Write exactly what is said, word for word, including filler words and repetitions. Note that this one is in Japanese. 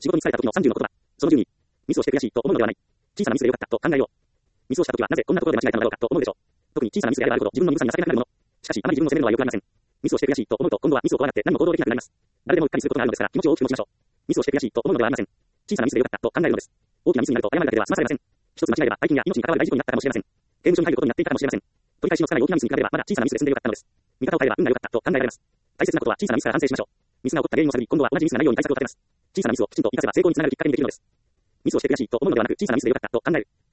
仕事に疲れた時のさんじゅうの言葉。そのじゅうに、ミスをして悔しいと思うのではない。小さなミスでよかったと考えよう。ミスをした時はなぜこんなところで間違えたのだろうかと思うでしょう。特に小さなミスであればあるほど自分の無さに情けなくなるもの。しかし、あまり自分を責めるのは良くありません。ミスをして悔しいと思うと、今度はミスを怖がって何も行動できなくなります。誰でもうっかりすることがあるのですから、気持ちを大きく持ちましょう。ミスをして悔しいと思うのではありません。小さなミスでよかったと考えるのです。大きなミスになると謝るだけでは済まされません。一つ間違えれば、大金や命に関わる大事故になったかもしれません。刑務所に入ることになっていたかもしれません。取り返しのつかない大きなミスに比べれば、まだ小さなミスで済んでよかったのです。見方を変えれば運が良かったと考えられます。大切なことは小さなミスから反省しましょう。ミスが起こった原因を探り、今度は同じミスがないように対策を立てます。小さなミスをきちんと活かせば成功につながるきっかけにできるのです。ミスをして悔しいと思うのではなく、小さなミスでよかったと考える。